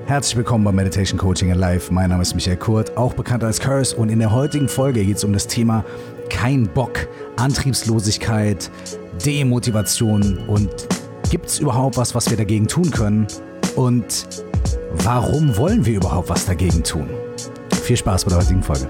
Herzlich willkommen bei Meditation Coaching and Life. Mein Name ist Michael Kurt, auch bekannt als Curse, und in der heutigen Folge geht es um das Thema kein Bock, Antriebslosigkeit, Demotivation und gibt es überhaupt was wir dagegen tun können und warum wollen wir überhaupt was dagegen tun? Viel Spaß bei der heutigen Folge.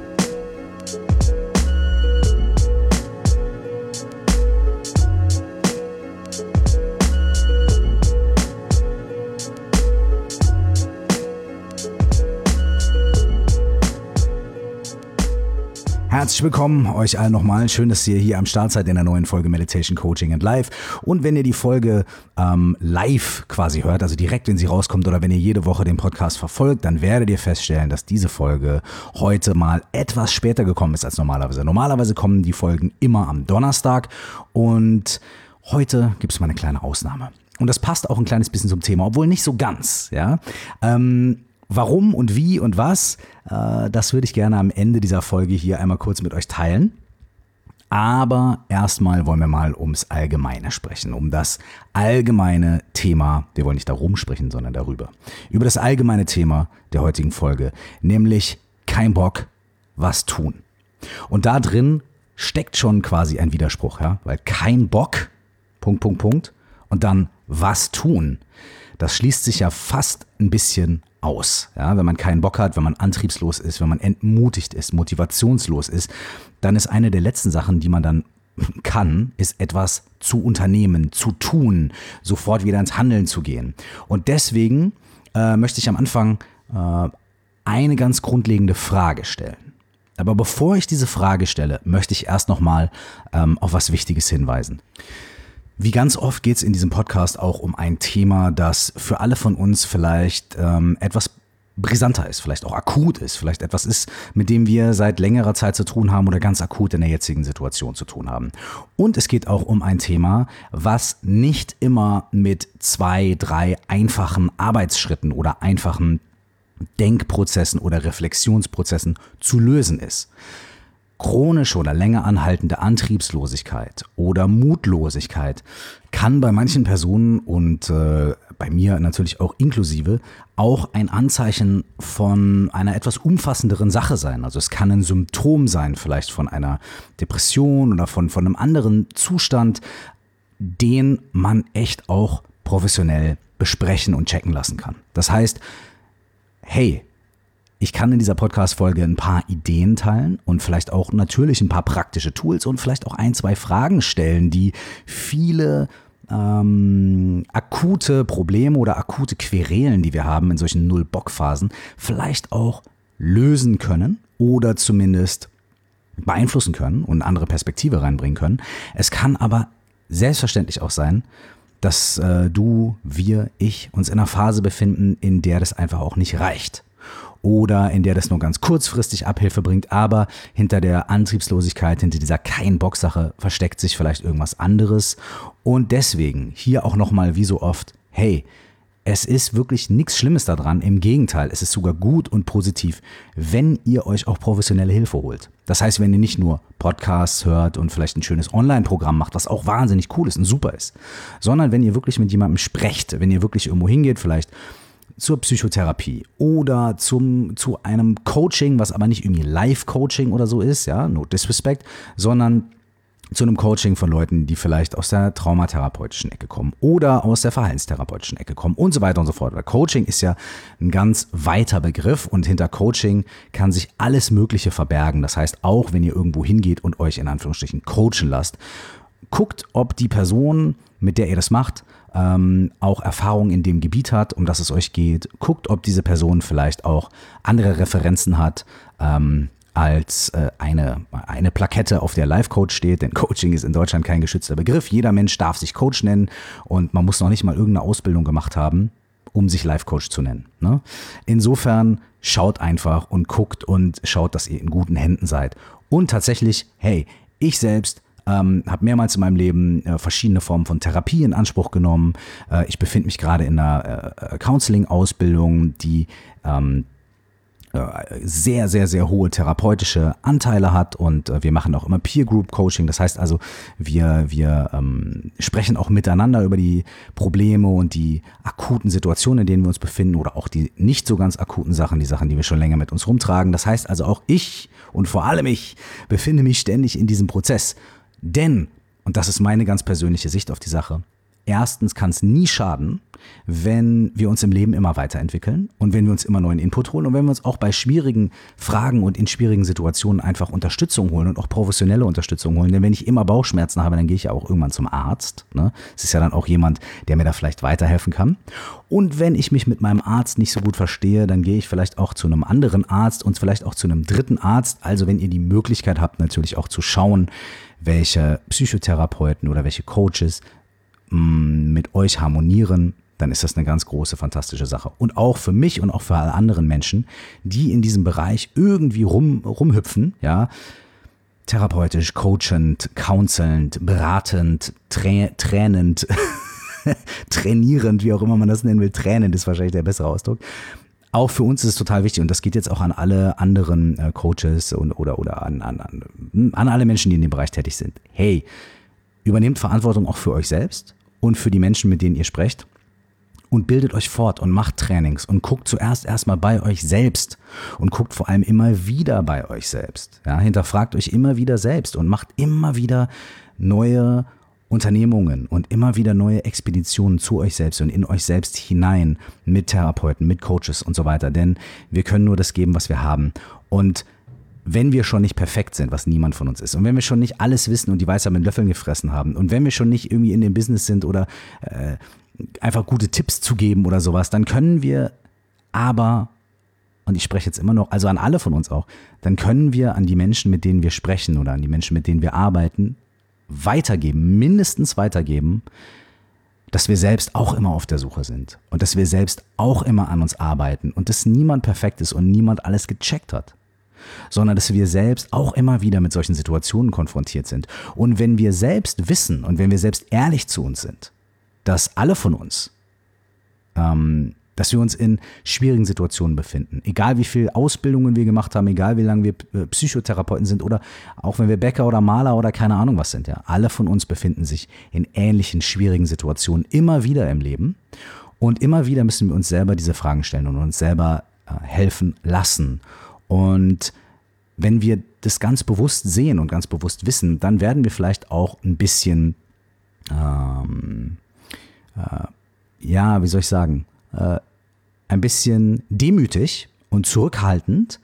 Herzlich willkommen euch allen nochmal. Schön, dass ihr hier am Start seid in der neuen Folge Meditation Coaching and Life. Und wenn ihr die Folge live quasi hört, also direkt, wenn sie rauskommt, oder wenn ihr jede Woche den Podcast verfolgt, dann werdet ihr feststellen, dass diese Folge heute mal etwas später gekommen ist als normalerweise. Normalerweise kommen die Folgen immer am Donnerstag und heute gibt es mal eine kleine Ausnahme. Und das passt auch ein kleines bisschen zum Thema, obwohl nicht so ganz, ja. Warum und wie und was, das würde ich gerne am Ende dieser Folge hier einmal kurz mit euch teilen. Aber erstmal wollen wir mal ums Allgemeine sprechen, um das allgemeine Thema, wir wollen nicht darum sprechen, sondern darüber. Über das allgemeine Thema der heutigen Folge, nämlich kein Bock, was tun. Und da drin steckt schon quasi ein Widerspruch, ja, weil kein Bock, und dann was tun. Das schließt sich ja fast ein bisschen aus. Ja, wenn man keinen Bock hat, wenn man antriebslos ist, wenn man entmutigt ist, motivationslos ist, dann ist eine der letzten Sachen, die man dann kann, ist etwas zu unternehmen, zu tun, sofort wieder ins Handeln zu gehen. Und deswegen möchte ich am Anfang eine ganz grundlegende Frage stellen. Aber bevor ich diese Frage stelle, möchte ich erst nochmal auf was Wichtiges hinweisen. Wie ganz oft geht es in diesem Podcast auch um ein Thema, das für alle von uns vielleicht etwas brisanter ist, vielleicht auch akut ist, vielleicht etwas ist, mit dem wir seit längerer Zeit zu tun haben oder ganz akut in der jetzigen Situation zu tun haben. Und es geht auch um ein Thema, was nicht immer mit 2, 3 einfachen Arbeitsschritten oder einfachen Denkprozessen oder Reflexionsprozessen zu lösen ist. Chronische oder länger anhaltende Antriebslosigkeit oder Mutlosigkeit kann bei manchen Personen und bei mir natürlich auch inklusive auch ein Anzeichen von einer etwas umfassenderen Sache sein. Also es kann ein Symptom sein, vielleicht von einer Depression oder von einem anderen Zustand, den man echt auch professionell besprechen und checken lassen kann. Das heißt, hey, ich kann in dieser Podcast-Folge ein paar Ideen teilen und vielleicht auch natürlich ein paar praktische Tools und vielleicht auch 1, 2 Fragen stellen, die viele akute Probleme oder akute Querelen, die wir haben in solchen Null-Bock-Phasen, vielleicht auch lösen können oder zumindest beeinflussen können und eine andere Perspektive reinbringen können. Es kann aber selbstverständlich auch sein, dass du, wir, ich uns in einer Phase befinden, in der das einfach auch nicht reicht. Oder in der das nur ganz kurzfristig Abhilfe bringt, aber hinter der Antriebslosigkeit, hinter dieser Kein-Bock-Sache versteckt sich vielleicht irgendwas anderes. Und deswegen hier auch nochmal wie so oft, hey, es ist wirklich nichts Schlimmes daran, im Gegenteil, es ist sogar gut und positiv, wenn ihr euch auch professionelle Hilfe holt. Das heißt, wenn ihr nicht nur Podcasts hört und vielleicht ein schönes Online-Programm macht, was auch wahnsinnig cool ist und super ist, sondern wenn ihr wirklich mit jemandem sprecht, wenn ihr wirklich irgendwo hingeht, vielleicht zur Psychotherapie oder zu einem Coaching, was aber nicht irgendwie Live-Coaching oder so ist, ja, no disrespect, sondern zu einem Coaching von Leuten, die vielleicht aus der traumatherapeutischen Ecke kommen oder aus der verhaltenstherapeutischen Ecke kommen und so weiter und so fort. Weil Coaching ist ja ein ganz weiter Begriff und hinter Coaching kann sich alles Mögliche verbergen. Das heißt, auch wenn ihr irgendwo hingeht und euch in Anführungsstrichen coachen lasst, guckt, ob die Person, mit der ihr das macht, auch Erfahrung in dem Gebiet hat, um das es euch geht. Guckt, ob diese Person vielleicht auch andere Referenzen hat als eine Plakette, auf der Life-Coach steht. Denn Coaching ist in Deutschland kein geschützter Begriff. Jeder Mensch darf sich Coach nennen und man muss noch nicht mal irgendeine Ausbildung gemacht haben, um sich Life-Coach zu nennen. Ne? Insofern schaut einfach und guckt und schaut, dass ihr in guten Händen seid. Und tatsächlich, hey, ich selbst habe mehrmals in meinem Leben verschiedene Formen von Therapie in Anspruch genommen. Ich befinde mich gerade in einer Counseling-Ausbildung, die sehr, sehr, sehr hohe therapeutische Anteile hat und wir machen auch immer Peer-Group-Coaching. Das heißt also, wir sprechen auch miteinander über die Probleme und die akuten Situationen, in denen wir uns befinden oder auch die nicht so ganz akuten Sachen, die Sachen, die wir schon länger mit uns rumtragen. Das heißt also auch ich und vor allem ich befinde mich ständig in diesem Prozess. Denn, und das ist meine ganz persönliche Sicht auf die Sache, erstens kann es nie schaden, wenn wir uns im Leben immer weiterentwickeln und wenn wir uns immer neuen Input holen und wenn wir uns auch bei schwierigen Fragen und in schwierigen Situationen einfach Unterstützung holen und auch professionelle Unterstützung holen. Denn wenn ich immer Bauchschmerzen habe, dann gehe ich ja auch irgendwann zum Arzt. Ne? Es ist ja dann auch jemand, der mir da vielleicht weiterhelfen kann. Und wenn ich mich mit meinem Arzt nicht so gut verstehe, dann gehe ich vielleicht auch zu einem anderen Arzt und vielleicht auch zu einem dritten Arzt. Also wenn ihr die Möglichkeit habt, natürlich auch zu schauen, welche Psychotherapeuten oder welche Coaches mit euch harmonieren, dann ist das eine ganz große, fantastische Sache. Und auch für mich und auch für alle anderen Menschen, die in diesem Bereich irgendwie rumhüpfen, ja, therapeutisch, coachend, counselnd, beratend, trainend, trainierend, wie auch immer man das nennen will, tränend ist wahrscheinlich der bessere Ausdruck. Auch für uns ist es total wichtig und das geht jetzt auch an alle anderen Coaches oder an alle Menschen, die in dem Bereich tätig sind. Hey, übernehmt Verantwortung auch für euch selbst und für die Menschen, mit denen ihr sprecht und bildet euch fort und macht Trainings und guckt zuerst erstmal bei euch selbst und guckt vor allem immer wieder bei euch selbst. Ja, hinterfragt euch immer wieder selbst und macht immer wieder neue Unternehmungen und immer wieder neue Expeditionen zu euch selbst und in euch selbst hinein mit Therapeuten, mit Coaches und so weiter. Denn wir können nur das geben, was wir haben. Und wenn wir schon nicht perfekt sind, was niemand von uns ist, und wenn wir schon nicht alles wissen und die Weisheit mit Löffeln gefressen haben und wenn wir schon nicht irgendwie in dem Business sind oder einfach gute Tipps zu geben oder sowas, dann können wir aber, und ich spreche jetzt immer noch, also an alle von uns auch, dann können wir an die Menschen, mit denen wir sprechen oder an die Menschen, mit denen wir arbeiten, weitergeben, mindestens weitergeben, dass wir selbst auch immer auf der Suche sind und dass wir selbst auch immer an uns arbeiten und dass niemand perfekt ist und niemand alles gecheckt hat, sondern dass wir selbst auch immer wieder mit solchen Situationen konfrontiert sind. Und wenn wir selbst wissen und wenn wir selbst ehrlich zu uns sind, dass alle von uns, dass wir uns in schwierigen Situationen befinden, egal wie viele Ausbildungen wir gemacht haben, egal wie lange wir Psychotherapeuten sind oder auch wenn wir Bäcker oder Maler oder keine Ahnung was sind, ja, alle von uns befinden sich in ähnlichen schwierigen Situationen immer wieder im Leben und immer wieder müssen wir uns selber diese Fragen stellen und uns selber helfen lassen. Und wenn wir das ganz bewusst sehen und ganz bewusst wissen, dann werden wir vielleicht auch ein bisschen, wie soll ich sagen, ein bisschen demütig und zurückhaltend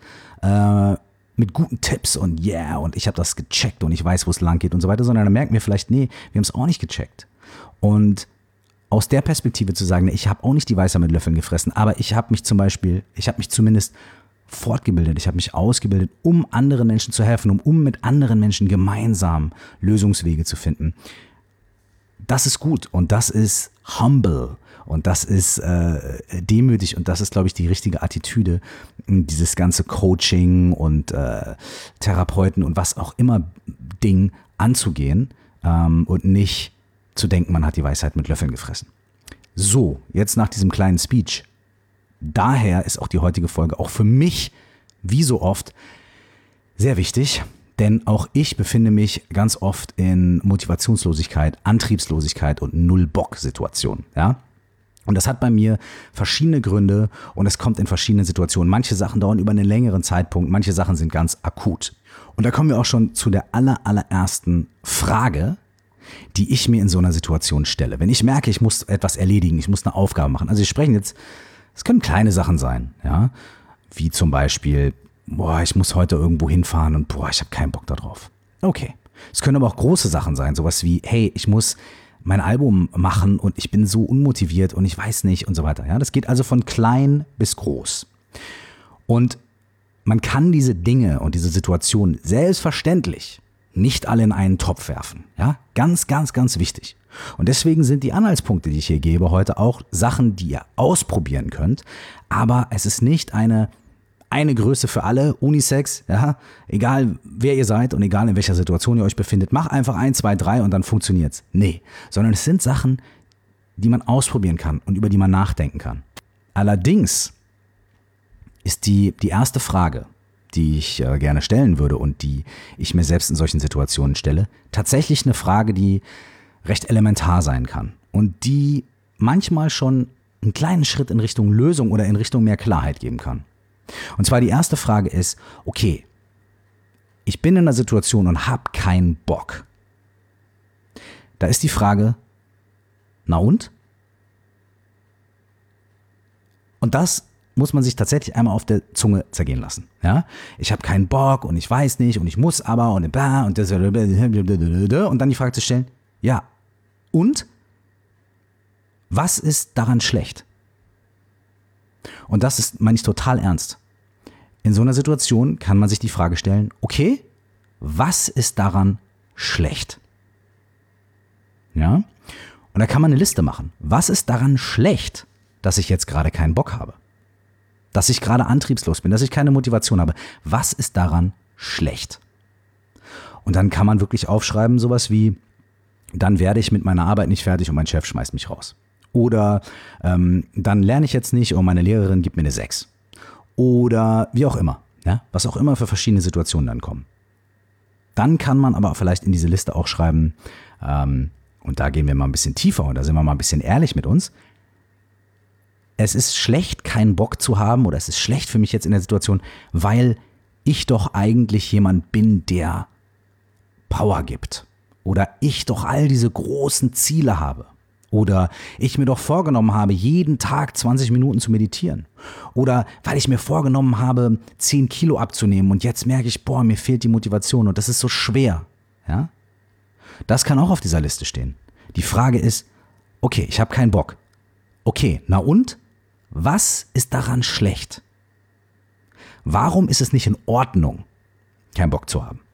mit guten Tipps und und ich habe das gecheckt und ich weiß, wo es lang geht und so weiter, sondern dann merken wir vielleicht, nee, wir haben es auch nicht gecheckt. Und aus der Perspektive zu sagen, ich habe auch nicht die Weisheit mit Löffeln gefressen, aber ich habe mich zumindest fortgebildet, ich habe mich ausgebildet, um anderen Menschen zu helfen, um mit anderen Menschen gemeinsam Lösungswege zu finden. Das ist gut und das ist humble und das ist demütig und das ist, glaube ich, die richtige Attitüde, dieses ganze Coaching und Therapeuten und was auch immer Ding anzugehen und nicht zu denken, man hat die Weisheit mit Löffeln gefressen. So, jetzt nach diesem kleinen Speech. Daher ist auch die heutige Folge auch für mich, wie so oft, sehr wichtig, denn auch ich befinde mich ganz oft in Motivationslosigkeit, Antriebslosigkeit und Null-Bock-Situationen. Ja? Und das hat bei mir verschiedene Gründe und es kommt in verschiedenen Situationen. Manche Sachen dauern über einen längeren Zeitpunkt, manche Sachen sind ganz akut. Und da kommen wir auch schon zu der allerersten Frage, die ich mir in so einer Situation stelle. Wenn ich merke, ich muss etwas erledigen, ich muss eine Aufgabe machen. Also wir sprechen jetzt, es können kleine Sachen sein, ja, wie zum Beispiel, ich muss heute irgendwo hinfahren und ich habe keinen Bock darauf. Okay. Es können aber auch große Sachen sein, sowas wie, hey, ich muss mein Album machen und ich bin so unmotiviert und ich weiß nicht und so weiter. Ja, das geht also von klein bis groß. Und man kann diese Dinge und diese Situationen selbstverständlich nicht alle in einen Topf werfen. Ja, ganz, ganz, ganz wichtig. Und deswegen sind die Anhaltspunkte, die ich hier gebe, heute auch Sachen, die ihr ausprobieren könnt. Aber es ist nicht eine Größe für alle, Unisex, ja, egal wer ihr seid und egal in welcher Situation ihr euch befindet, mach einfach 1, 2, 3 und dann funktioniert's. Nee, sondern es sind Sachen, die man ausprobieren kann und über die man nachdenken kann. Allerdings ist die erste Frage, die ich gerne stellen würde und die ich mir selbst in solchen Situationen stelle, tatsächlich eine Frage, die recht elementar sein kann und die manchmal schon einen kleinen Schritt in Richtung Lösung oder in Richtung mehr Klarheit geben kann. Und zwar die erste Frage ist, okay, ich bin in einer Situation und habe keinen Bock. Da ist die Frage, na und? Und das muss man sich tatsächlich einmal auf der Zunge zergehen lassen. Ja? Ich habe keinen Bock und ich weiß nicht und ich muss aber und bla und das und dann die Frage zu stellen, ja, und? Was ist daran schlecht? Und das ist, meine ich, total ernst. In so einer Situation kann man sich die Frage stellen, okay, was ist daran schlecht? Ja? Und da kann man eine Liste machen. Was ist daran schlecht, dass ich jetzt gerade keinen Bock habe? Dass ich gerade antriebslos bin, dass ich keine Motivation habe. Was ist daran schlecht? Und dann kann man wirklich aufschreiben, sowas wie, dann werde ich mit meiner Arbeit nicht fertig und mein Chef schmeißt mich raus. Oder dann lerne ich jetzt nicht und meine Lehrerin gibt mir eine 6. Oder wie auch immer. Ja? Was auch immer für verschiedene Situationen dann kommen. Dann kann man aber vielleicht in diese Liste auch schreiben, und da gehen wir mal ein bisschen tiefer und da sind wir mal ein bisschen ehrlich mit uns. Es ist schlecht, keinen Bock zu haben oder es ist schlecht für mich jetzt in der Situation, weil ich doch eigentlich jemand bin, der Power gibt. Oder ich doch all diese großen Ziele habe. Oder ich mir doch vorgenommen habe, jeden Tag 20 Minuten zu meditieren. Oder weil ich mir vorgenommen habe, 10 Kilo abzunehmen und jetzt merke ich, boah, mir fehlt die Motivation und das ist so schwer. Ja? Das kann auch auf dieser Liste stehen. Die Frage ist, okay, ich habe keinen Bock. Okay, na und? Was ist daran schlecht? Warum ist es nicht in Ordnung, keinen Bock zu haben?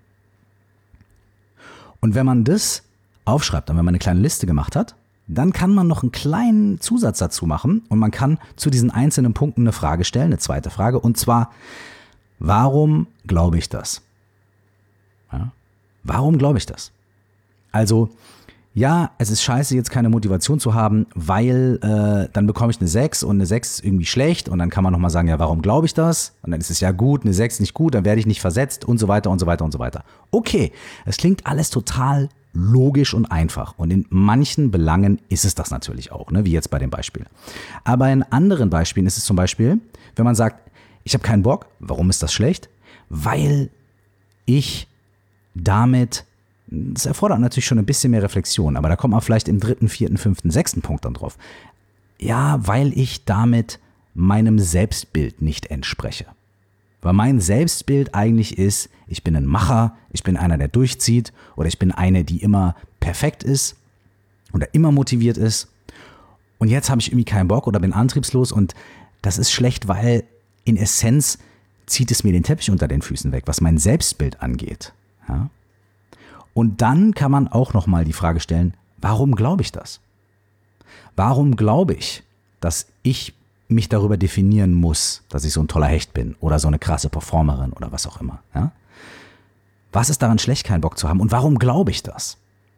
Und wenn man das aufschreibt, und wenn man eine kleine Liste gemacht hat, dann kann man noch einen kleinen Zusatz dazu machen und man kann zu diesen einzelnen Punkten eine Frage stellen, eine zweite Frage, und zwar, warum glaube ich das? Ja? Warum glaube ich das? Also, ja, es ist scheiße, jetzt keine Motivation zu haben, weil dann bekomme ich eine 6 und eine 6 ist irgendwie schlecht und dann kann man nochmal sagen, ja, warum glaube ich das? Und dann ist es ja gut, eine 6 nicht gut, dann werde ich nicht versetzt und so weiter und so weiter und so weiter. Okay, es klingt alles total logisch und einfach und in manchen Belangen ist es das natürlich auch, ne? Wie jetzt bei dem Beispiel. Aber in anderen Beispielen ist es zum Beispiel, wenn man sagt, ich habe keinen Bock, warum ist das schlecht? Weil ich damit, das erfordert natürlich schon ein bisschen mehr Reflexion, aber da kommt man vielleicht im 3., 4., 5., 6. Punkt dann drauf. Ja, weil ich damit meinem Selbstbild nicht entspreche. Weil mein Selbstbild eigentlich ist, ich bin ein Macher, ich bin einer, der durchzieht oder ich bin eine, die immer perfekt ist oder immer motiviert ist. Und jetzt habe ich irgendwie keinen Bock oder bin antriebslos und das ist schlecht, weil in Essenz zieht es mir den Teppich unter den Füßen weg, was mein Selbstbild angeht. Ja? Und dann kann man auch nochmal die Frage stellen, warum glaube ich das? Warum glaube ich, dass ich mich darüber definieren muss, dass ich so ein toller Hecht bin oder so eine krasse Performerin oder was auch immer. Ja? Was ist daran schlecht, keinen Bock zu haben und warum glaube ich das?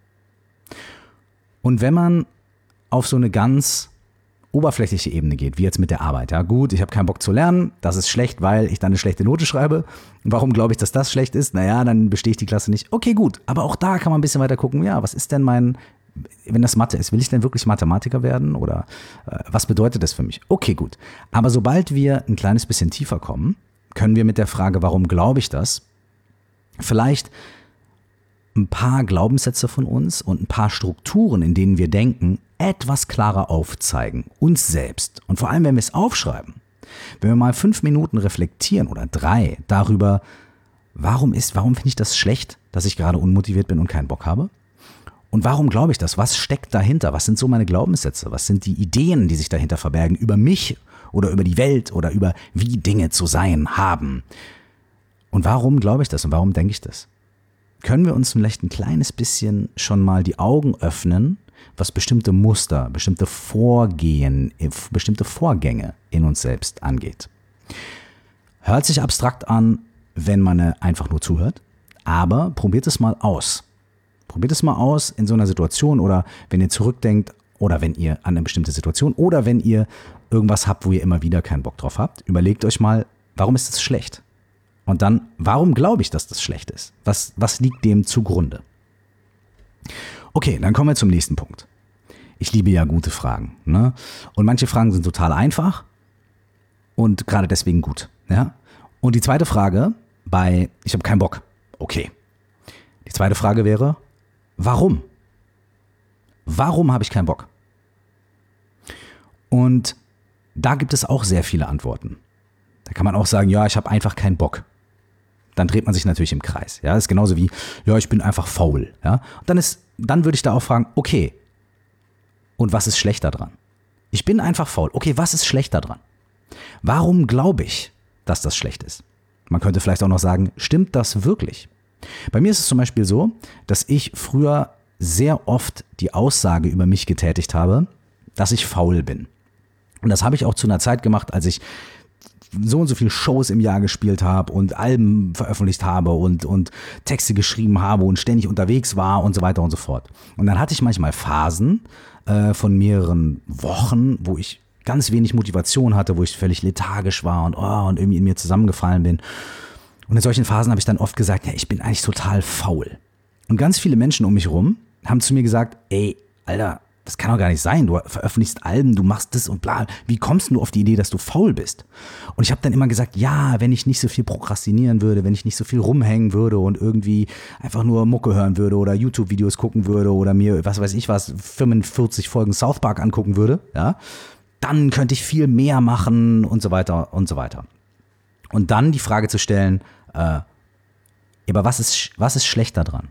Und wenn man auf so eine ganz oberflächliche Ebene geht, wie jetzt mit der Arbeit, ja gut, ich habe keinen Bock zu lernen, das ist schlecht, weil ich dann eine schlechte Note schreibe. Warum glaube ich, dass das schlecht ist? Naja, dann bestehe ich die Klasse nicht. Okay, gut, aber auch da kann man ein bisschen weiter gucken, ja, was ist denn wenn das Mathe ist, will ich denn wirklich Mathematiker werden oder was bedeutet das für mich? Okay, gut. Aber sobald wir ein kleines bisschen tiefer kommen, können wir mit der Frage, warum glaube ich das, vielleicht ein paar Glaubenssätze von uns und ein paar Strukturen, in denen wir denken, etwas klarer aufzeigen, uns selbst. Und vor allem, wenn wir es aufschreiben, wenn wir mal 5 Minuten reflektieren oder 3 darüber, warum finde ich das schlecht, dass ich gerade unmotiviert bin und keinen Bock habe? Und warum glaube ich das? Was steckt dahinter? Was sind so meine Glaubenssätze? Was sind die Ideen, die sich dahinter verbergen über mich oder über die Welt oder über wie Dinge zu sein haben? Und warum glaube ich das und warum denke ich das? Können wir uns vielleicht ein kleines bisschen schon mal die Augen öffnen, was bestimmte Muster, bestimmte Vorgänge in uns selbst angeht? Hört sich abstrakt an, wenn man einfach nur zuhört, aber probiert es mal aus. Probiert es mal aus in so einer Situation oder wenn ihr zurückdenkt oder wenn ihr an eine bestimmte Situation oder wenn ihr irgendwas habt, wo ihr immer wieder keinen Bock drauf habt. Überlegt euch mal, Warum ist es schlecht? Und dann, warum glaube ich, dass das schlecht ist? Was liegt dem zugrunde? Okay, dann kommen wir zum nächsten Punkt. Ich liebe ja gute Fragen. Ne? Und manche Fragen sind total einfach und gerade deswegen gut. Ja? Und die zweite Frage ich habe keinen Bock. Okay. Die zweite Frage wäre, warum? Warum habe ich keinen Bock? Und da gibt es auch sehr viele Antworten. Da kann man auch sagen, ja, ich habe einfach keinen Bock. Dann dreht man sich natürlich im Kreis. Ja, das ist genauso wie, ja, ich bin einfach faul. Ja, und dann würde ich da auch fragen, okay, und was ist schlechter dran? Ich bin einfach faul. Okay, was ist schlechter dran? Warum glaube ich, dass das schlecht ist? Man könnte vielleicht auch noch sagen, stimmt das wirklich? Bei mir ist es zum Beispiel so, dass ich früher sehr oft die Aussage über mich getätigt habe, dass ich faul bin. Und das habe ich auch zu einer Zeit gemacht, als ich so und so viele Shows im Jahr gespielt habe und Alben veröffentlicht habe und Texte geschrieben habe und ständig unterwegs war und so weiter und so fort. Und dann hatte ich manchmal Phasen von mehreren Wochen, wo ich ganz wenig Motivation hatte, wo ich völlig lethargisch war und irgendwie in mir zusammengefallen bin. Und in solchen Phasen habe ich dann oft gesagt, ja, ich bin eigentlich total faul. Und ganz viele Menschen um mich rum haben zu mir gesagt, ey, Alter, das kann doch gar nicht sein. Du veröffentlichst Alben, du machst das und bla. Wie kommst du auf die Idee, dass du faul bist? Und ich habe dann immer gesagt, ja, wenn ich nicht so viel prokrastinieren würde, wenn ich nicht so viel rumhängen würde und irgendwie einfach nur Mucke hören würde oder YouTube-Videos gucken würde oder mir, 45 Folgen South Park angucken würde, ja, dann könnte ich viel mehr machen und so weiter und so weiter. Und dann die Frage zu stellen, aber was ist schlechter dran?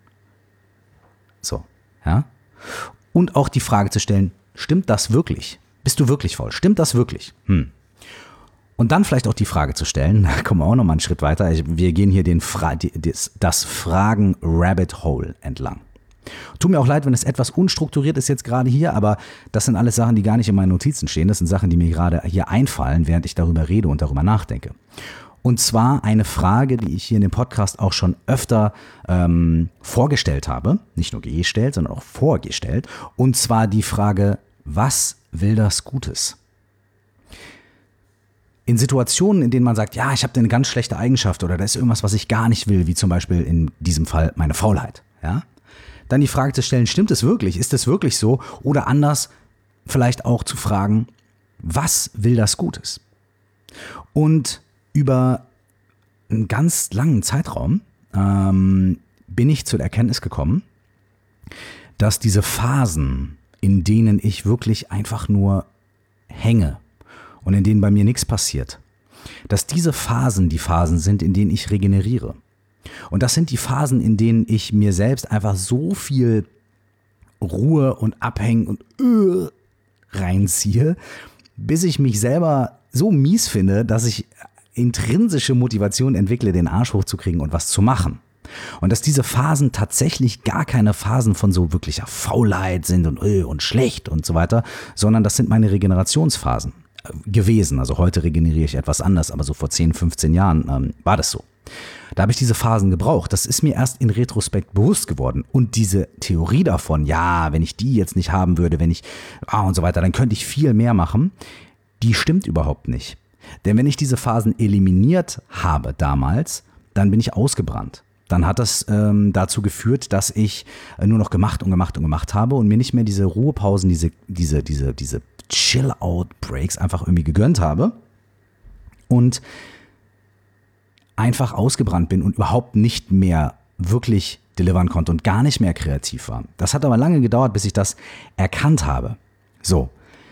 So, ja. Und auch die Frage zu stellen, stimmt das wirklich? Bist du wirklich faul? Stimmt das wirklich? Und dann vielleicht auch die Frage zu stellen, da kommen wir auch noch mal einen Schritt weiter, wir gehen hier das Fragen-Rabbit-Hole entlang. Tut mir auch leid, wenn es etwas unstrukturiert ist jetzt gerade hier, aber das sind alles Sachen, die gar nicht in meinen Notizen stehen. Das sind Sachen, die mir gerade hier einfallen, während ich darüber rede und darüber nachdenke. Und zwar eine Frage, die ich hier in dem Podcast auch schon öfter vorgestellt habe. Nicht nur gestellt, sondern auch vorgestellt. Und zwar die Frage, was will das Gutes? In Situationen, in denen man sagt, ja, ich habe eine ganz schlechte Eigenschaft oder da ist irgendwas, was ich gar nicht will, wie zum Beispiel in diesem Fall meine Faulheit. Ja? Dann die Frage zu stellen, stimmt es wirklich? Ist es wirklich so? Oder anders vielleicht auch zu fragen, was will das Gutes? Und über einen ganz langen Zeitraum bin ich zur Erkenntnis gekommen, dass diese Phasen, in denen ich wirklich einfach nur hänge und in denen bei mir nichts passiert, dass diese Phasen die Phasen sind, in denen ich regeneriere. Und das sind die Phasen, in denen ich mir selbst einfach so viel Ruhe und Abhängen und reinziehe, bis ich mich selber so mies finde, dass ich intrinsische Motivation entwickle, den Arsch hochzukriegen und was zu machen. Und dass diese Phasen tatsächlich gar keine Phasen von so wirklicher Faulheit sind und schlecht und so weiter, sondern das sind meine Regenerationsphasen gewesen. Also heute regeneriere ich etwas anders, aber so vor 10, 15 Jahren war das so. Da habe ich diese Phasen gebraucht. Das ist mir erst in Retrospekt bewusst geworden. Und diese Theorie davon, ja, wenn ich die jetzt nicht haben würde, wenn ich und so weiter, dann könnte ich viel mehr machen, die stimmt überhaupt nicht. Denn wenn ich diese Phasen eliminiert habe damals, dann bin ich ausgebrannt. Dann hat das dazu geführt, dass ich nur noch gemacht habe und mir nicht mehr diese Ruhepausen, diese Chill-Out-Breaks einfach irgendwie gegönnt habe und einfach ausgebrannt bin und überhaupt nicht mehr wirklich delivern konnte und gar nicht mehr kreativ war. Das hat aber lange gedauert, bis ich das erkannt habe. So,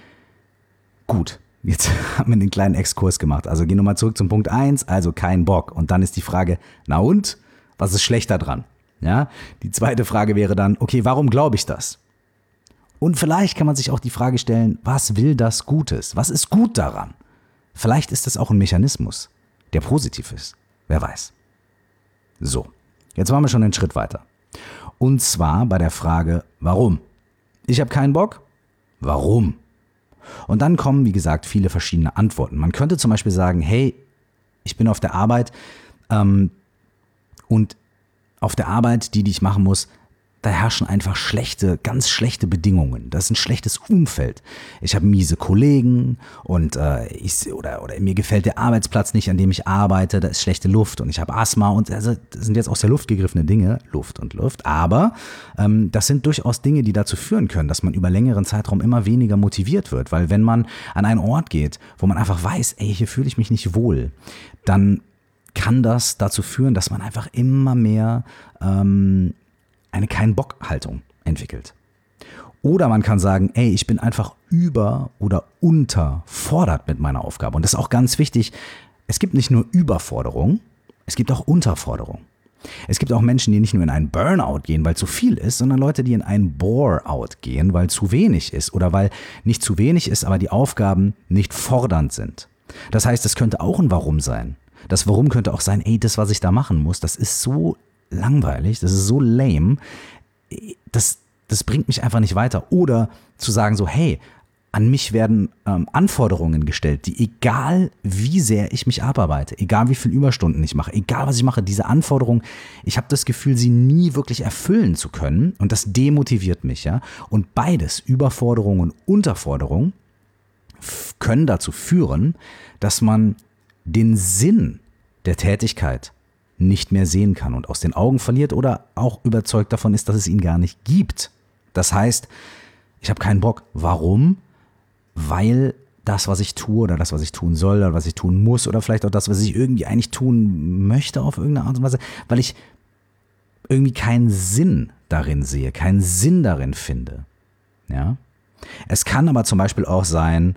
gut. Jetzt haben wir einen kleinen Exkurs gemacht. Also gehen wir mal zurück zum Punkt 1, also kein Bock. Und dann ist die Frage, na und? Was ist schlechter dran? Ja? Die zweite Frage wäre dann, okay, warum glaube ich das? Und vielleicht kann man sich auch die Frage stellen, was will das Gutes? Was ist gut daran? Vielleicht ist das auch ein Mechanismus, der positiv ist. Wer weiß. So, jetzt waren wir schon einen Schritt weiter. Und zwar bei der Frage, warum? Ich habe keinen Bock. Warum? Und dann kommen, wie gesagt, viele verschiedene Antworten. Man könnte zum Beispiel sagen, hey, ich bin auf der Arbeit und auf der Arbeit, die ich machen muss, da herrschen einfach ganz schlechte Bedingungen. Das ist ein schlechtes Umfeld. Ich habe miese Kollegen und oder mir gefällt der Arbeitsplatz nicht, an dem ich arbeite. Da ist schlechte Luft und ich habe Asthma und also das sind jetzt aus der Luft gegriffene Dinge, Luft. Aber das sind durchaus Dinge, die dazu führen können, dass man über längeren Zeitraum immer weniger motiviert wird. Weil wenn man an einen Ort geht, wo man einfach weiß, ey, hier fühle ich mich nicht wohl, dann kann das dazu führen, dass man einfach immer mehr eine Kein-Bock-Haltung entwickelt. Oder man kann sagen, ey, ich bin einfach oder unterfordert mit meiner Aufgabe. Und das ist auch ganz wichtig, es gibt nicht nur Überforderung, es gibt auch Unterforderung. Es gibt auch Menschen, die nicht nur in einen Burnout gehen, weil zu viel ist, sondern Leute, die in einen Bore-out gehen, weil zu wenig ist oder weil nicht zu wenig ist, aber die Aufgaben nicht fordernd sind. Das heißt, es könnte auch ein Warum sein. Das Warum könnte auch sein, ey, das, was ich da machen muss, das ist so langweilig, das ist so lame, das bringt mich einfach nicht weiter. Oder zu sagen so, hey, an mich werden Anforderungen gestellt, die egal wie sehr ich mich abarbeite, egal wie viele Überstunden ich mache, egal was ich mache, diese Anforderungen, ich habe das Gefühl, sie nie wirklich erfüllen zu können und das demotiviert mich. Ja? Und beides, Überforderung und Unterforderung, können dazu führen, dass man den Sinn der Tätigkeit nicht mehr sehen kann und aus den Augen verliert oder auch überzeugt davon ist, dass es ihn gar nicht gibt. Das heißt, ich habe keinen Bock. Warum? Weil das, was ich tue oder das, was ich tun soll oder was ich tun muss oder vielleicht auch das, was ich irgendwie eigentlich tun möchte auf irgendeine Art und Weise, weil ich irgendwie keinen Sinn darin sehe, keinen Sinn darin finde. Ja? Es kann aber zum Beispiel auch sein,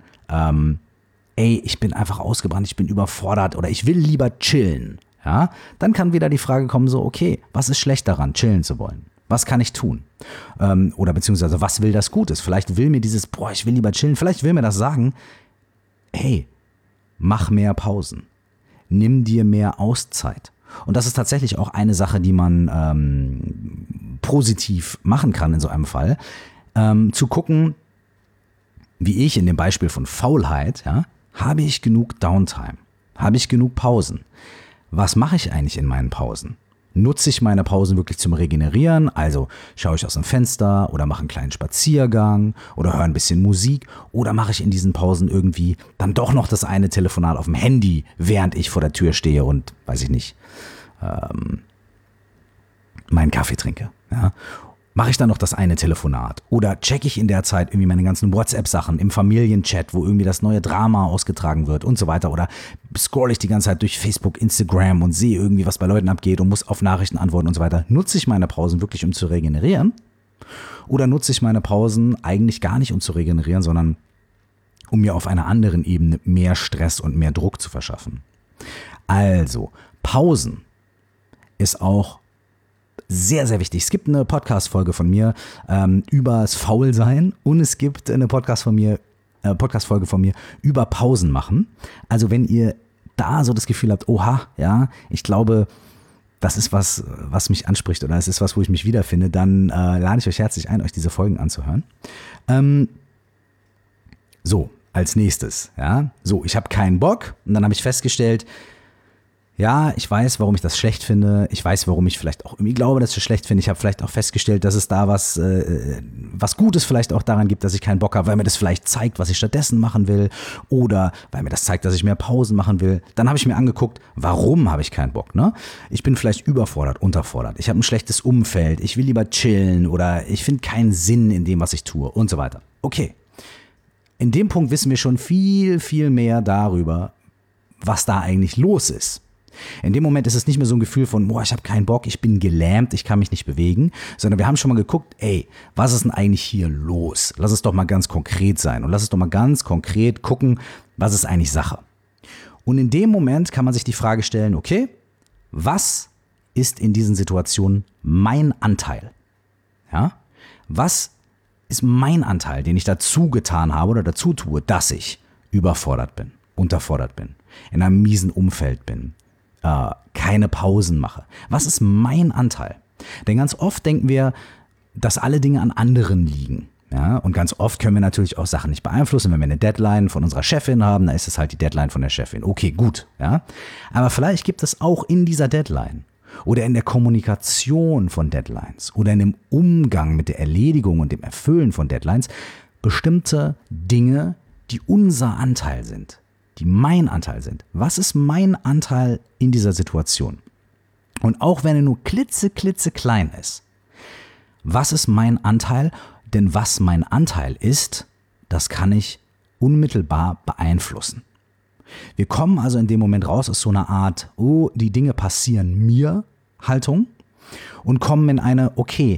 ey, ich bin einfach ausgebrannt, ich bin überfordert oder ich will lieber chillen. Ja, dann kann wieder die Frage kommen, so, okay, was ist schlecht daran, chillen zu wollen? Was kann ich tun? Oder beziehungsweise, was will das Gutes? Vielleicht will mir dieses, ich will lieber chillen, vielleicht will mir das sagen, hey, mach mehr Pausen, nimm dir mehr Auszeit. Und das ist tatsächlich auch eine Sache, die man positiv machen kann in so einem Fall, zu gucken, wie ich in dem Beispiel von Faulheit, ja, habe ich genug Downtime? Habe ich genug Pausen? Was mache ich eigentlich in meinen Pausen? Nutze ich meine Pausen wirklich zum Regenerieren? Also schaue ich aus dem Fenster oder mache einen kleinen Spaziergang oder höre ein bisschen Musik oder mache ich in diesen Pausen irgendwie dann doch noch das eine Telefonat auf dem Handy, während ich vor der Tür stehe und, weiß ich nicht, meinen Kaffee trinke. Ja? Mache ich dann noch das eine Telefonat oder checke ich in der Zeit irgendwie meine ganzen WhatsApp-Sachen im Familienchat, wo irgendwie das neue Drama ausgetragen wird und so weiter oder scroll ich die ganze Zeit durch Facebook, Instagram und sehe irgendwie, was bei Leuten abgeht und muss auf Nachrichten antworten und so weiter. Nutze ich meine Pausen wirklich, um zu regenerieren oder nutze ich meine Pausen eigentlich gar nicht, um zu regenerieren, sondern um mir auf einer anderen Ebene mehr Stress und mehr Druck zu verschaffen? Also, Pausen ist auch sehr, sehr wichtig. Es gibt eine Podcast-Folge von mir übers Faulsein und es gibt eine Podcast-Folge von mir über Pausen machen. Also wenn ihr da so das Gefühl habt, oha, ja, ich glaube, das ist was mich anspricht oder es ist was, wo ich mich wiederfinde, dann lade ich euch herzlich ein, euch diese Folgen anzuhören. So, als nächstes, ja, so, ich habe keinen Bock und dann habe ich festgestellt, ja, ich weiß, warum ich das schlecht finde. Ich weiß, warum ich vielleicht auch irgendwie glaube, dass ich es schlecht finde. Ich habe vielleicht auch festgestellt, dass es da was Gutes vielleicht auch daran gibt, dass ich keinen Bock habe, weil mir das vielleicht zeigt, was ich stattdessen machen will oder weil mir das zeigt, dass ich mehr Pausen machen will. Dann habe ich mir angeguckt, warum habe ich keinen Bock, ne? Ich bin vielleicht überfordert, unterfordert. Ich habe ein schlechtes Umfeld. Ich will lieber chillen oder ich finde keinen Sinn in dem, was ich tue und so weiter. Okay. In dem Punkt wissen wir schon viel, viel mehr darüber, was da eigentlich los ist. In dem Moment ist es nicht mehr so ein Gefühl von, ich habe keinen Bock, ich bin gelähmt, ich kann mich nicht bewegen, sondern wir haben schon mal geguckt, ey, was ist denn eigentlich hier los? Lass es doch mal ganz konkret sein und lass es doch mal ganz konkret gucken, was ist eigentlich Sache? Und in dem Moment kann man sich die Frage stellen, okay, was ist in diesen Situationen mein Anteil? Ja? Was ist mein Anteil, den ich dazu getan habe oder dazu tue, dass ich überfordert bin, unterfordert bin, in einem miesen Umfeld bin? Keine Pausen mache. Was ist mein Anteil? Denn ganz oft denken wir, dass alle Dinge an anderen liegen. Ja? Und ganz oft können wir natürlich auch Sachen nicht beeinflussen. Wenn wir eine Deadline von unserer Chefin haben, dann ist es halt die Deadline von der Chefin. Okay, gut. Ja? Aber vielleicht gibt es auch in dieser Deadline oder in der Kommunikation von Deadlines oder in dem Umgang mit der Erledigung und dem Erfüllen von Deadlines bestimmte Dinge, die unser Anteil sind, die mein Anteil sind. Was ist mein Anteil in dieser Situation? Und auch wenn er nur klitzeklein ist, was ist mein Anteil? Denn was mein Anteil ist, das kann ich unmittelbar beeinflussen. Wir kommen also in dem Moment raus aus so einer Art, oh, die Dinge passieren mir Haltung und kommen in eine, okay,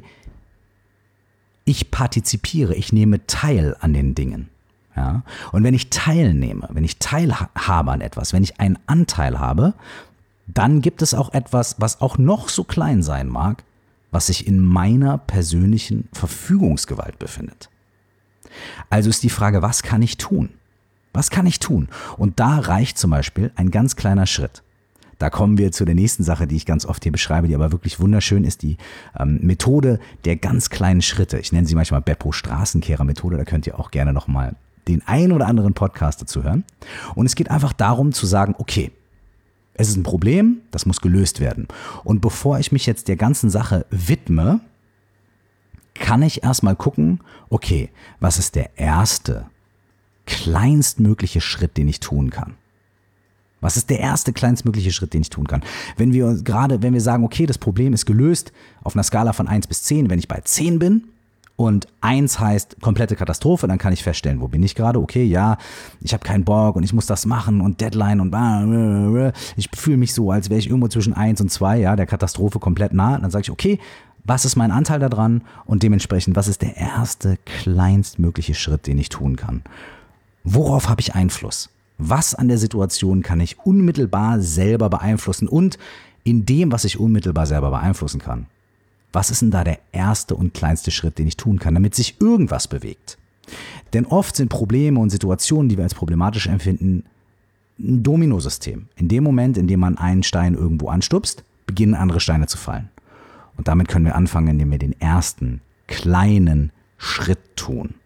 ich partizipiere, ich nehme teil an den Dingen. Ja? Und wenn ich teilnehme, wenn ich teilhabe an etwas, wenn ich einen Anteil habe, dann gibt es auch etwas, was auch noch so klein sein mag, was sich in meiner persönlichen Verfügungsgewalt befindet. Also ist die Frage, was kann ich tun? Was kann ich tun? Und da reicht zum Beispiel ein ganz kleiner Schritt. Da kommen wir zu der nächsten Sache, die ich ganz oft hier beschreibe, die aber wirklich wunderschön ist, die Methode der ganz kleinen Schritte. Ich nenne sie manchmal Beppo-Straßenkehrer-Methode, da könnt ihr auch gerne nochmal den ein oder anderen Podcast dazu hören. Und es geht einfach darum zu sagen, okay, es ist ein Problem, das muss gelöst werden. Und bevor ich mich jetzt der ganzen Sache widme, kann ich erstmal gucken, okay, was ist der erste, kleinstmögliche Schritt, den ich tun kann? Was ist der erste, kleinstmögliche Schritt, den ich tun kann? Wenn wir sagen, okay, das Problem ist gelöst auf einer Skala von 1 bis 10, wenn ich bei 10 bin und 1 heißt komplette Katastrophe, dann kann ich feststellen, wo bin ich gerade? Okay, ja, ich habe keinen Bock und ich muss das machen und Deadline und ich fühle mich so, als wäre ich irgendwo zwischen 1 und 2, ja, der Katastrophe komplett nah. Dann sage ich, okay, was ist mein Anteil daran und dementsprechend, was ist der erste, kleinstmögliche Schritt, den ich tun kann? Worauf habe ich Einfluss? Was an der Situation kann ich unmittelbar selber beeinflussen? Und in dem, was ich unmittelbar selber beeinflussen kann, was ist denn da der erste und kleinste Schritt, den ich tun kann, damit sich irgendwas bewegt? Denn oft sind Probleme und Situationen, die wir als problematisch empfinden, ein Dominosystem. In dem Moment, in dem man einen Stein irgendwo anstupst, beginnen andere Steine zu fallen. Und damit können wir anfangen, indem wir den ersten kleinen Schritt tun.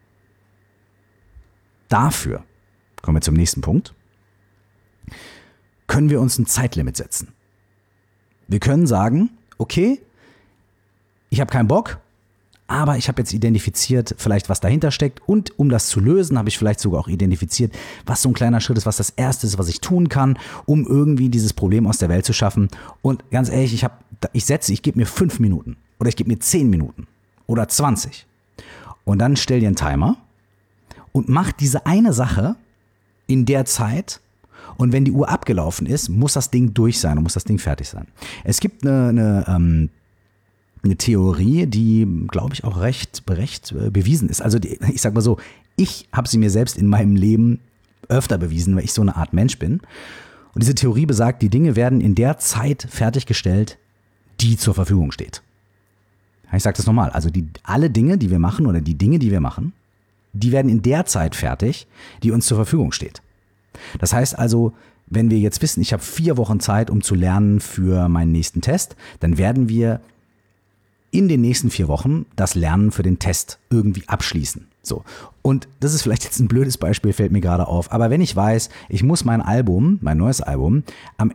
Dafür, kommen wir zum nächsten Punkt, können wir uns ein Zeitlimit setzen. Wir können sagen, okay, ich habe keinen Bock, aber ich habe jetzt identifiziert, vielleicht was dahinter steckt und um das zu lösen, habe ich vielleicht sogar auch identifiziert, was so ein kleiner Schritt ist, was das Erste ist, was ich tun kann, um irgendwie dieses Problem aus der Welt zu schaffen. Und ganz ehrlich, ich gebe mir 5 Minuten oder ich gebe mir 10 Minuten oder 20 und dann stell dir einen Timer und mach diese eine Sache in der Zeit und wenn die Uhr abgelaufen ist, muss das Ding durch sein und muss das Ding fertig sein. Es gibt eine Theorie, die, glaube ich, auch recht bewiesen ist. Also ich sag mal so, ich habe sie mir selbst in meinem Leben öfter bewiesen, weil ich so eine Art Mensch bin. Und diese Theorie besagt, die Dinge werden in der Zeit fertiggestellt, die zur Verfügung steht. Ich sage das nochmal, also alle Dinge, die wir machen oder die Dinge, die wir machen, die werden in der Zeit fertig, die uns zur Verfügung steht. Das heißt also, wenn wir jetzt wissen, ich habe 4 Wochen Zeit, um zu lernen für meinen nächsten Test, dann werden wir in den nächsten 4 Wochen das Lernen für den Test irgendwie abschließen. So. Und das ist vielleicht jetzt ein blödes Beispiel, fällt mir gerade auf. Aber wenn ich weiß, ich muss mein neues Album, am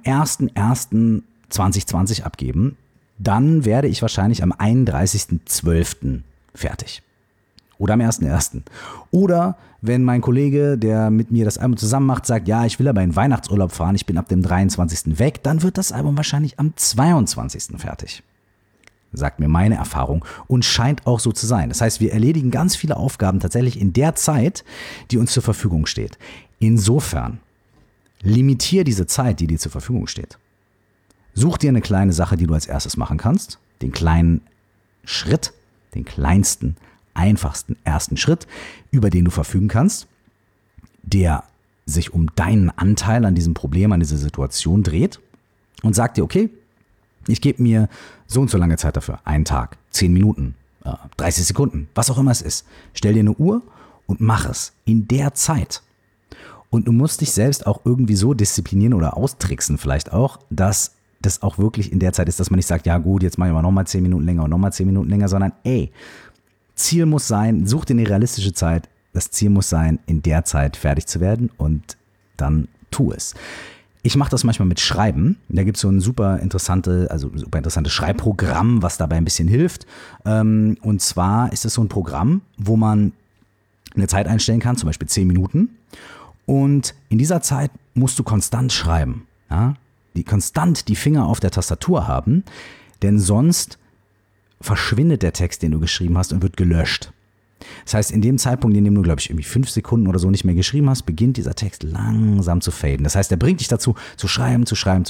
01.01.2020 abgeben, dann werde ich wahrscheinlich am 31.12. fertig. Oder am 1.1. Oder wenn mein Kollege, der mit mir das Album zusammen macht, sagt, ja, ich will aber in Weihnachtsurlaub fahren, ich bin ab dem 23. weg, dann wird das Album wahrscheinlich am 22. fertig. Sagt mir meine Erfahrung und scheint auch so zu sein. Das heißt, wir erledigen ganz viele Aufgaben tatsächlich in der Zeit, die uns zur Verfügung steht. Insofern, limitier diese Zeit, die dir zur Verfügung steht. Such dir eine kleine Sache, die du als erstes machen kannst, den kleinen Schritt, den kleinsten, einfachsten ersten Schritt, über den du verfügen kannst, der sich um deinen Anteil an diesem Problem, an dieser Situation dreht und sag dir, okay, ich gebe mir so und so lange Zeit dafür, einen Tag, 10 Minuten, 30 Sekunden, was auch immer es ist. Stell dir eine Uhr und mach es in der Zeit. Und du musst dich selbst auch irgendwie so disziplinieren oder austricksen vielleicht auch, dass das auch wirklich in der Zeit ist, dass man nicht sagt, ja gut, jetzt mache ich mal nochmal 10 Minuten länger und nochmal 10 Minuten länger, sondern Ziel muss sein, such dir eine realistische Zeit. Das Ziel muss sein, in der Zeit fertig zu werden und dann tu es. Ich mache das manchmal mit Schreiben. Da gibt es so ein super interessantes Schreibprogramm, was dabei ein bisschen hilft. Und zwar ist es so ein Programm, wo man eine Zeit einstellen kann, zum Beispiel 10 Minuten. Und in dieser Zeit musst du konstant schreiben. Ja? Konstant die Finger auf der Tastatur haben, denn sonst verschwindet der Text, den du geschrieben hast, und wird gelöscht. Das heißt, in dem Zeitpunkt, in dem du, glaube ich, irgendwie 5 Sekunden oder so nicht mehr geschrieben hast, beginnt dieser Text langsam zu faden. Das heißt, er bringt dich dazu, zu schreiben.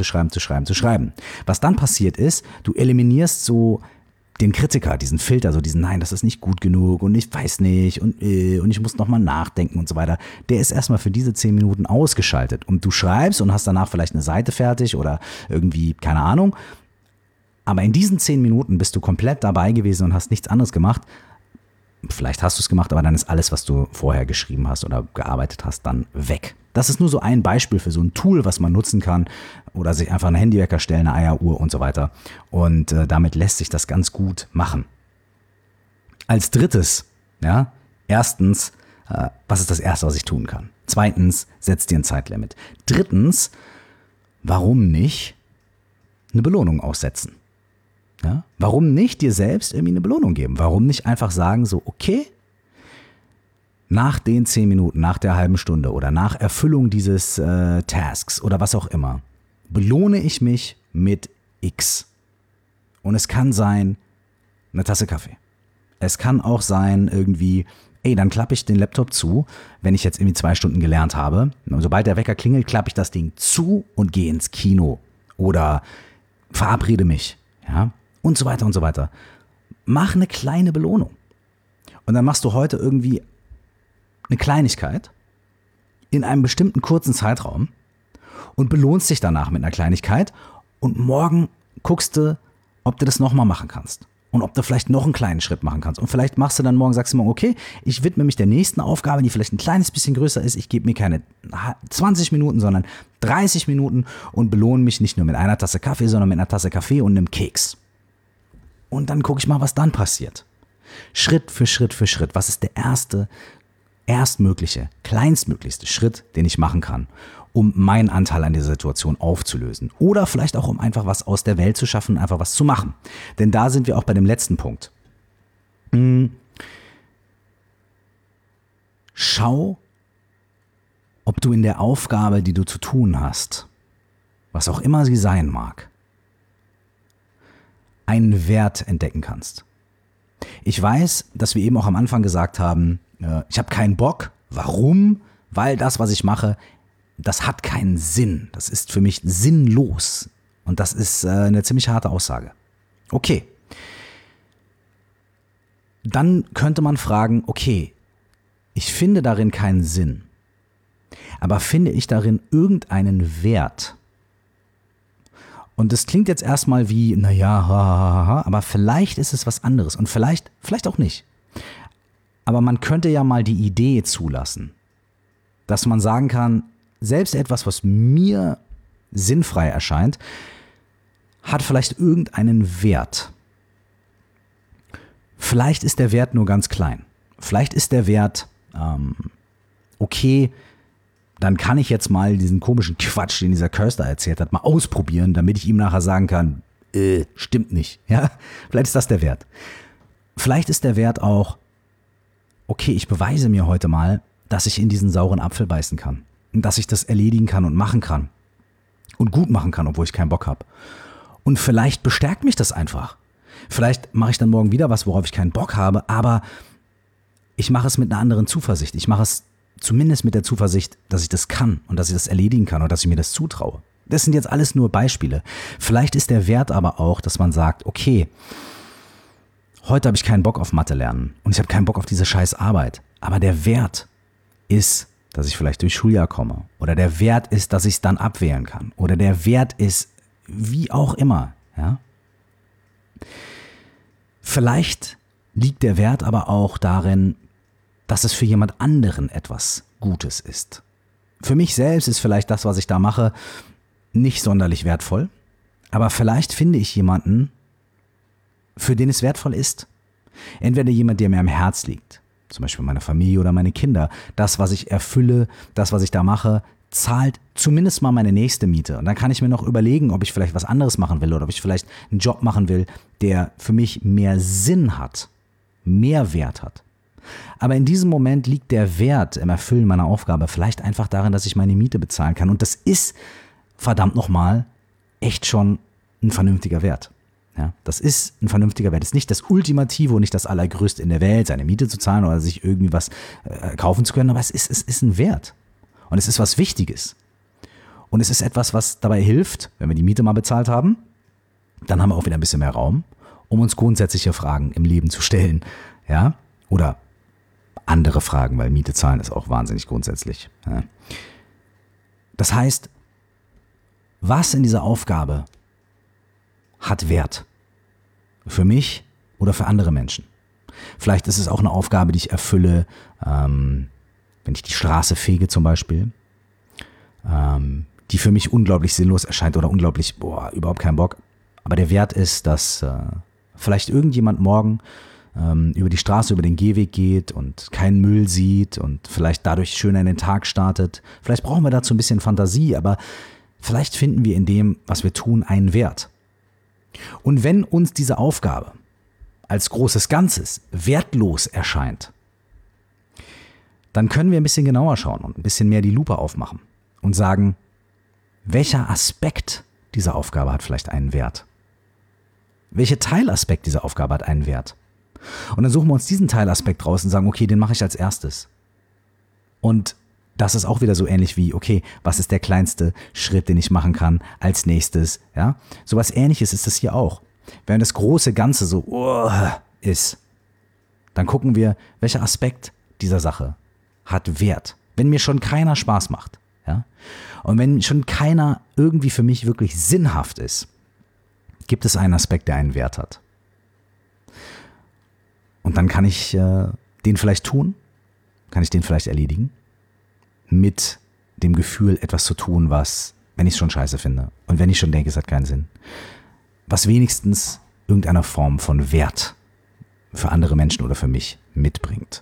Was dann passiert ist, du eliminierst so den Kritiker, diesen Filter, so diesen Nein, das ist nicht gut genug und ich weiß nicht und ich muss nochmal nachdenken und so weiter. Der ist erstmal für diese 10 Minuten ausgeschaltet und du schreibst und hast danach vielleicht eine Seite fertig oder irgendwie, keine Ahnung. Aber in diesen 10 Minuten bist du komplett dabei gewesen und hast nichts anderes gemacht. Vielleicht hast du es gemacht, aber dann ist alles, was du vorher geschrieben hast oder gearbeitet hast, dann weg. Das ist nur so ein Beispiel für so ein Tool, was man nutzen kann oder sich einfach einen Handywecker stellen, eine Eieruhr und so weiter. Und damit lässt sich das ganz gut machen. Als drittes, ja, erstens, was ist das Erste, was ich tun kann? Zweitens, setz dir ein Zeitlimit. Drittens, warum nicht eine Belohnung aussetzen? Ja? Warum nicht dir selbst irgendwie eine Belohnung geben? Warum nicht einfach sagen so, okay, nach den 10 Minuten, nach der halben Stunde oder nach Erfüllung dieses Tasks oder was auch immer, belohne ich mich mit X. Und es kann sein, eine Tasse Kaffee. Es kann auch sein irgendwie, dann klappe ich den Laptop zu, wenn ich jetzt irgendwie 2 Stunden gelernt habe. Und sobald der Wecker klingelt, klappe ich das Ding zu und gehe ins Kino. Oder verabrede mich. Ja? Und so weiter und so weiter. Mach eine kleine Belohnung. Und dann machst du heute irgendwie eine Kleinigkeit in einem bestimmten kurzen Zeitraum und belohnst dich danach mit einer Kleinigkeit und morgen guckst du, ob du das nochmal machen kannst und ob du vielleicht noch einen kleinen Schritt machen kannst und vielleicht machst du dann morgen, sagst du morgen, okay, ich widme mich der nächsten Aufgabe, die vielleicht ein kleines bisschen größer ist, ich gebe mir keine 20 Minuten, sondern 30 Minuten und belohne mich nicht nur mit einer Tasse Kaffee, sondern mit einer Tasse Kaffee und einem Keks. Und dann gucke ich mal, was dann passiert. Schritt für Schritt für Schritt. Was ist der erstmögliche, kleinstmöglichste Schritt, den ich machen kann, um meinen Anteil an dieser Situation aufzulösen? Oder vielleicht auch, um einfach was aus der Welt zu schaffen, einfach was zu machen. Denn da sind wir auch bei dem letzten Punkt. Schau, ob du in der Aufgabe, die du zu tun hast, was auch immer sie sein mag, einen Wert entdecken kannst. Ich weiß, dass wir eben auch am Anfang gesagt haben, ich habe keinen Bock. Warum? Weil das, was ich mache, das hat keinen Sinn. Das ist für mich sinnlos. Und das ist eine ziemlich harte Aussage. Okay. Dann könnte man fragen, okay, ich finde darin keinen Sinn. Aber finde ich darin irgendeinen Wert? Und das klingt jetzt erstmal wie, aber vielleicht ist es was anderes und vielleicht auch nicht. Aber man könnte ja mal die Idee zulassen, dass man sagen kann, selbst etwas, was mir sinnfrei erscheint, hat vielleicht irgendeinen Wert. Vielleicht ist der Wert nur ganz klein. Vielleicht ist der Wert, okay, dann kann ich jetzt mal diesen komischen Quatsch, den dieser Kirster erzählt hat, mal ausprobieren, damit ich ihm nachher sagen kann, stimmt nicht. Ja? Vielleicht ist das der Wert. Vielleicht ist der Wert auch, okay, ich beweise mir heute mal, dass ich in diesen sauren Apfel beißen kann. Und dass ich das erledigen kann und machen kann. Und gut machen kann, obwohl ich keinen Bock habe. Und vielleicht bestärkt mich das einfach. Vielleicht mache ich dann morgen wieder was, worauf ich keinen Bock habe, aber ich mache es mit einer anderen Zuversicht. Ich mache es zumindest mit der Zuversicht, dass ich das kann und dass ich das erledigen kann und dass ich mir das zutraue. Das sind jetzt alles nur Beispiele. Vielleicht ist der Wert aber auch, dass man sagt, okay, heute habe ich keinen Bock auf Mathe lernen und ich habe keinen Bock auf diese scheiß Arbeit. Aber der Wert ist, dass ich vielleicht durchs Schuljahr komme. Oder der Wert ist, dass ich es dann abwählen kann. Oder der Wert ist, wie auch immer. Ja? Vielleicht liegt der Wert aber auch darin, dass es für jemand anderen etwas Gutes ist. Für mich selbst ist vielleicht das, was ich da mache, nicht sonderlich wertvoll. Aber vielleicht finde ich jemanden, für den es wertvoll ist. Entweder jemand, der mir am Herz liegt, zum Beispiel meine Familie oder meine Kinder. Das, was ich erfülle, das, was ich da mache, zahlt zumindest mal meine nächste Miete. Und dann kann ich mir noch überlegen, ob ich vielleicht was anderes machen will oder ob ich vielleicht einen Job machen will, der für mich mehr Sinn hat, mehr Wert hat. Aber in diesem Moment liegt der Wert im Erfüllen meiner Aufgabe vielleicht einfach darin, dass ich meine Miete bezahlen kann. Und das ist, verdammt nochmal, echt schon ein vernünftiger Wert. Ja, das ist ein vernünftiger Wert. Das ist nicht das Ultimative und nicht das Allergrößte in der Welt, seine Miete zu zahlen oder sich irgendwie was kaufen zu können, aber es ist ein Wert. Und es ist was Wichtiges. Und es ist etwas, was dabei hilft, wenn wir die Miete mal bezahlt haben, dann haben wir auch wieder ein bisschen mehr Raum, um uns grundsätzliche Fragen im Leben zu stellen. Ja? Oder andere Fragen, weil Miete zahlen ist auch wahnsinnig grundsätzlich. Ja? Das heißt, was in dieser Aufgabe hat Wert? Für mich oder für andere Menschen? Vielleicht ist es auch eine Aufgabe, die ich erfülle, wenn ich die Straße fege zum Beispiel, die für mich unglaublich sinnlos erscheint oder unglaublich, überhaupt keinen Bock. Aber der Wert ist, dass vielleicht irgendjemand morgen über die Straße, über den Gehweg geht und keinen Müll sieht und vielleicht dadurch schön in den Tag startet. Vielleicht brauchen wir dazu ein bisschen Fantasie, aber vielleicht finden wir in dem, was wir tun, einen Wert. Und wenn uns diese Aufgabe als großes Ganzes wertlos erscheint, dann können wir ein bisschen genauer schauen und ein bisschen mehr die Lupe aufmachen und sagen, welcher Aspekt dieser Aufgabe hat vielleicht einen Wert? Welcher Teilaspekt dieser Aufgabe hat einen Wert? Und dann suchen wir uns diesen Teilaspekt raus und sagen, okay, den mache ich als erstes. Und das ist auch wieder so ähnlich wie, okay, was ist der kleinste Schritt, den ich machen kann als nächstes? Ja? So was Ähnliches ist das hier auch. Wenn das große Ganze so ist, dann gucken wir, welcher Aspekt dieser Sache hat Wert. Wenn mir schon keiner Spaß macht, ja? Und wenn schon keiner irgendwie für mich wirklich sinnhaft ist, gibt es einen Aspekt, der einen Wert hat. Und dann kann ich den vielleicht tun, kann ich den vielleicht erledigen, mit dem Gefühl, etwas zu tun, was, wenn ich es schon scheiße finde und wenn ich schon denke, es hat keinen Sinn, was wenigstens irgendeiner Form von Wert für andere Menschen oder für mich mitbringt.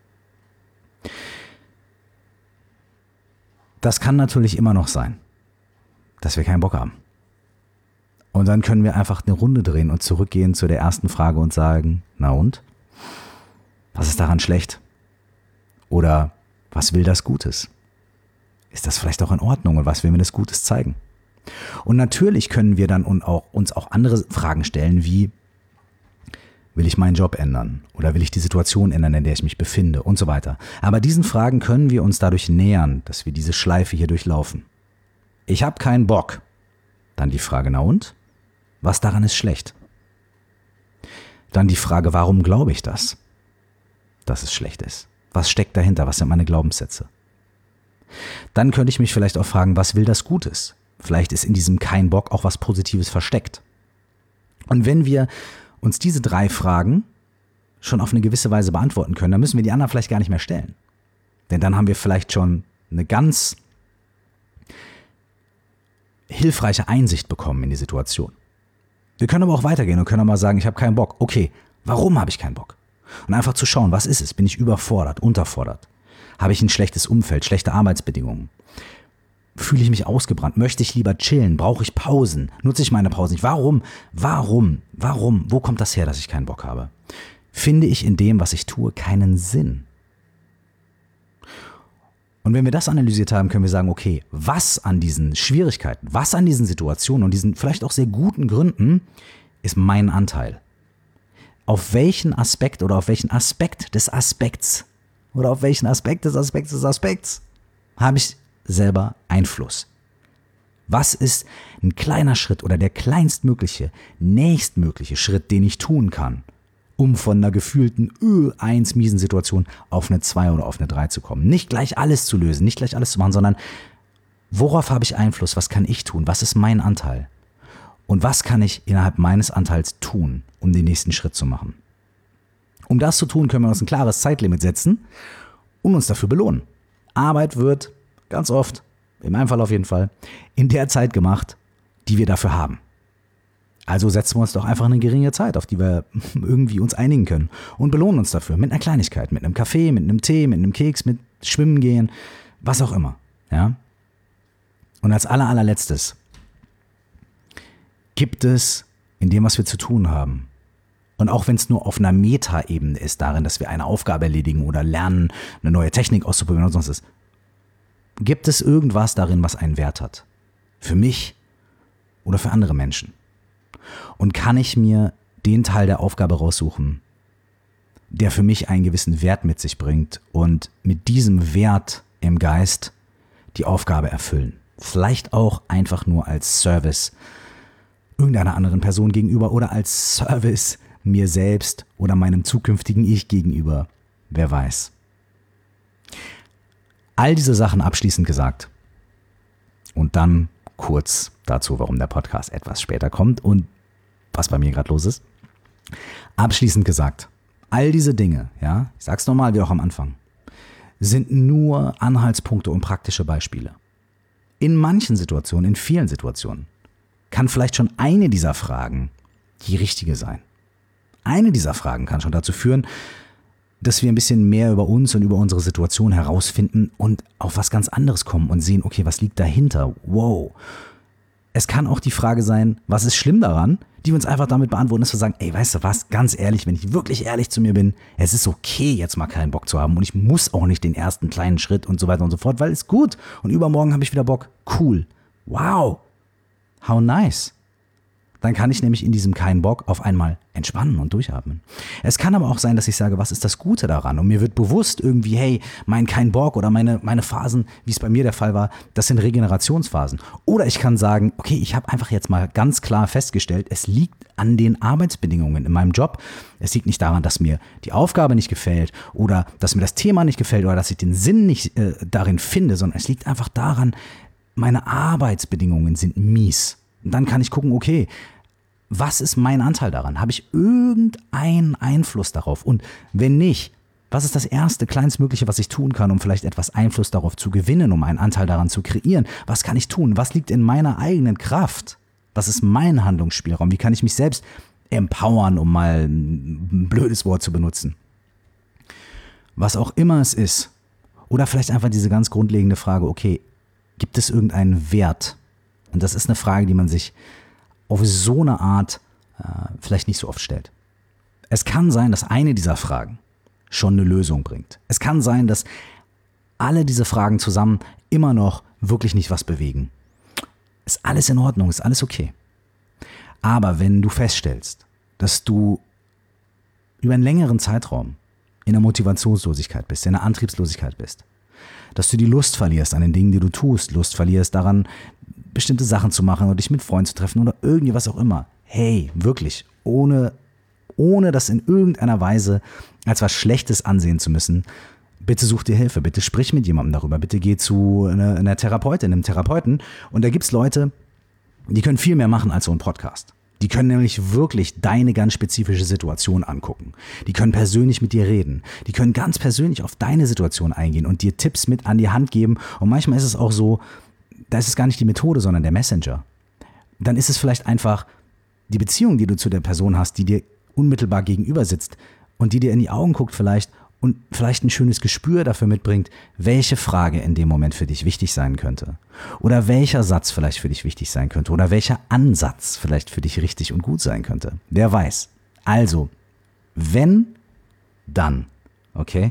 Das kann natürlich immer noch sein, dass wir keinen Bock haben. Und dann können wir einfach eine Runde drehen und zurückgehen zu der ersten Frage und sagen, na und? Was ist daran schlecht? Oder was will das Gutes? Ist das vielleicht auch in Ordnung und was will mir das Gutes zeigen? Und natürlich können wir dann uns auch andere Fragen stellen, wie will ich meinen Job ändern oder will ich die Situation ändern, in der ich mich befinde und so weiter. Aber diesen Fragen können wir uns dadurch nähern, dass wir diese Schleife hier durchlaufen. Ich habe keinen Bock. Dann die Frage, na und? Was daran ist schlecht? Dann die Frage, warum glaube ich das, dass es schlecht ist? Was steckt dahinter? Was sind meine Glaubenssätze? Dann könnte ich mich vielleicht auch fragen, was will das Gutes? Vielleicht ist in diesem kein Bock auch was Positives versteckt. Und wenn wir uns diese 3 Fragen schon auf eine gewisse Weise beantworten können, dann müssen wir die anderen vielleicht gar nicht mehr stellen. Denn dann haben wir vielleicht schon eine ganz hilfreiche Einsicht bekommen in die Situation. Wir können aber auch weitergehen und können auch mal sagen, ich habe keinen Bock. Okay, warum habe ich keinen Bock? Und einfach zu schauen, was ist es? Bin ich überfordert, unterfordert? Habe ich ein schlechtes Umfeld, schlechte Arbeitsbedingungen? Fühle ich mich ausgebrannt? Möchte ich lieber chillen? Brauche ich Pausen? Nutze ich meine Pausen nicht? Warum? Wo kommt das her, dass ich keinen Bock habe? Finde ich in dem, was ich tue, keinen Sinn? Und wenn wir das analysiert haben, können wir sagen, okay, was an diesen Schwierigkeiten, was an diesen Situationen und diesen vielleicht auch sehr guten Gründen ist mein Anteil? Auf welchen Aspekt oder auf welchen Aspekt des Aspekts oder auf welchen Aspekt des Aspekts habe ich selber Einfluss? Was ist ein kleiner Schritt oder der kleinstmögliche, nächstmögliche Schritt, den ich tun kann, um von einer gefühlten 1 miesen Situation auf eine 2 oder auf eine 3 zu kommen? Nicht gleich alles zu lösen, nicht gleich alles zu machen, sondern worauf habe ich Einfluss? Was kann ich tun? Was ist mein Anteil? Und was kann ich innerhalb meines Anteils tun, um den nächsten Schritt zu machen? Um das zu tun, können wir uns ein klares Zeitlimit setzen und uns dafür belohnen. Arbeit wird ganz oft, in meinem Fall auf jeden Fall, in der Zeit gemacht, die wir dafür haben. Also setzen wir uns doch einfach eine geringe Zeit, auf die wir irgendwie uns einigen können und belohnen uns dafür mit einer Kleinigkeit, mit einem Kaffee, mit einem Tee, mit einem Keks, mit Schwimmen gehen, was auch immer. Ja? Und als allerletztes, gibt es in dem, was wir zu tun haben, und auch wenn es nur auf einer Metaebene ist, darin, dass wir eine Aufgabe erledigen oder lernen, eine neue Technik auszuprobieren oder sonst was, gibt es irgendwas darin, was einen Wert hat? Für mich oder für andere Menschen? Und kann ich mir den Teil der Aufgabe raussuchen, der für mich einen gewissen Wert mit sich bringt und mit diesem Wert im Geist die Aufgabe erfüllen? Vielleicht auch einfach nur als Service irgendeiner anderen Person gegenüber oder als Service mir selbst oder meinem zukünftigen Ich gegenüber. Wer weiß. All diese Sachen abschließend gesagt. Und dann kurz dazu, warum der Podcast etwas später kommt und was bei mir gerade los ist. Abschließend gesagt, all diese Dinge, ja, ich sag's nochmal wie auch am Anfang, sind nur Anhaltspunkte und praktische Beispiele. In manchen Situationen, in vielen Situationen, kann vielleicht schon eine dieser Fragen die richtige sein. Eine dieser Fragen kann schon dazu führen, dass wir ein bisschen mehr über uns und über unsere Situation herausfinden und auf was ganz anderes kommen und sehen, okay, was liegt dahinter? Wow. Es kann auch die Frage sein, was ist schlimm daran, die wir uns einfach damit beantworten, dass wir sagen, ey, weißt du was, ganz ehrlich, wenn ich wirklich ehrlich zu mir bin, es ist okay, jetzt mal keinen Bock zu haben und ich muss auch nicht den ersten kleinen Schritt und so weiter und so fort, weil es gut und übermorgen habe ich wieder Bock. Cool. Wow. How nice. Dann kann ich nämlich in diesem keinen Bock auf einmal entspannen und durchatmen. Es kann aber auch sein, dass ich sage, was ist das Gute daran? Und mir wird bewusst irgendwie, hey, mein kein Bock oder meine Phasen, wie es bei mir der Fall war, das sind Regenerationsphasen. Oder ich kann sagen, okay, ich habe einfach jetzt mal ganz klar festgestellt, es liegt an den Arbeitsbedingungen in meinem Job. Es liegt nicht daran, dass mir die Aufgabe nicht gefällt oder dass mir das Thema nicht gefällt oder dass ich den Sinn nicht darin finde, sondern es liegt einfach daran, meine Arbeitsbedingungen sind mies. Und dann kann ich gucken, okay, was ist mein Anteil daran? Habe ich irgendeinen Einfluss darauf? Und wenn nicht, was ist das erste, kleinstmögliche, was ich tun kann, um vielleicht etwas Einfluss darauf zu gewinnen, um einen Anteil daran zu kreieren? Was kann ich tun? Was liegt in meiner eigenen Kraft? Was ist mein Handlungsspielraum? Wie kann ich mich selbst empowern, um mal ein blödes Wort zu benutzen? Was auch immer es ist. Oder vielleicht einfach diese ganz grundlegende Frage, okay, gibt es irgendeinen Wert? Und das ist eine Frage, die man sich auf so eine Art vielleicht nicht so oft stellt. Es kann sein, dass eine dieser Fragen schon eine Lösung bringt. Es kann sein, dass alle diese Fragen zusammen immer noch wirklich nicht was bewegen. Ist alles in Ordnung, ist alles okay. Aber wenn du feststellst, dass du über einen längeren Zeitraum in der Motivationslosigkeit bist, in der Antriebslosigkeit bist, dass du die Lust verlierst an den Dingen, die du tust, Lust verlierst daran, bestimmte Sachen zu machen oder dich mit Freunden zu treffen oder irgendwie was auch immer. Hey, wirklich, ohne das in irgendeiner Weise als was Schlechtes ansehen zu müssen, bitte such dir Hilfe, bitte sprich mit jemandem darüber, bitte geh zu einer Therapeutin, einem Therapeuten. Und da gibt es Leute, die können viel mehr machen als so ein Podcast. Die können nämlich wirklich deine ganz spezifische Situation angucken. Die können persönlich mit dir reden. Die können ganz persönlich auf deine Situation eingehen und dir Tipps mit an die Hand geben. Und manchmal ist es auch so, da ist es gar nicht die Methode, sondern der Messenger. Dann ist es vielleicht einfach die Beziehung, die du zu der Person hast, die dir unmittelbar gegenüber sitzt und die dir in die Augen guckt vielleicht und vielleicht ein schönes Gespür dafür mitbringt, welche Frage in dem Moment für dich wichtig sein könnte. Oder welcher Satz vielleicht für dich wichtig sein könnte. Oder welcher Ansatz vielleicht für dich richtig und gut sein könnte. Wer weiß. Also, wenn, dann. Okay?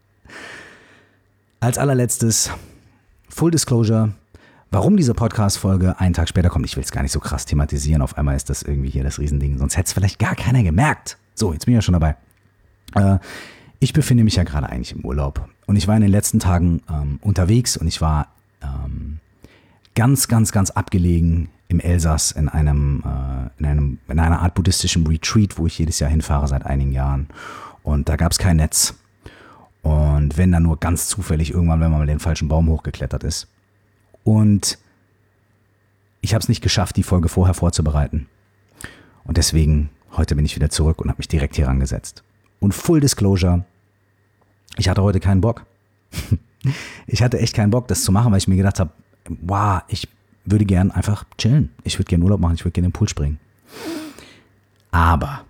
Als allerletztes, Full Disclosure, warum diese Podcast-Folge einen Tag später kommt. Ich will es gar nicht so krass thematisieren. Auf einmal ist das irgendwie hier das Riesending. Sonst hätte es vielleicht gar keiner gemerkt. So, jetzt bin ich ja schon dabei. Ich befinde mich ja gerade eigentlich im Urlaub. Und ich war in den letzten Tagen unterwegs und ich war ganz abgelegen im Elsass in einer Art buddhistischen Retreat, wo ich jedes Jahr hinfahre seit einigen Jahren. Und da gab es kein Netz. Und wenn dann nur ganz zufällig irgendwann, wenn man mal den falschen Baum hochgeklettert ist. Und ich habe es nicht geschafft, die Folge vorher vorzubereiten. Und deswegen, heute bin ich wieder zurück und habe mich direkt hier rangesetzt. Und Full Disclosure, ich hatte heute keinen Bock. Ich hatte echt keinen Bock, das zu machen, weil ich mir gedacht habe, wow, ich würde gern einfach chillen. Ich würde gern Urlaub machen, ich würde gern in den Pool springen. Aber